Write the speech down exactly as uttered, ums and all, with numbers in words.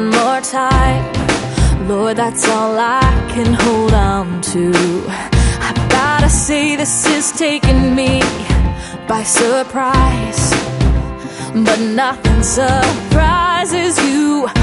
one more time. Lord, that's all I can hold on to. I gotta say this is taking me by surprise, but nothing surprises you.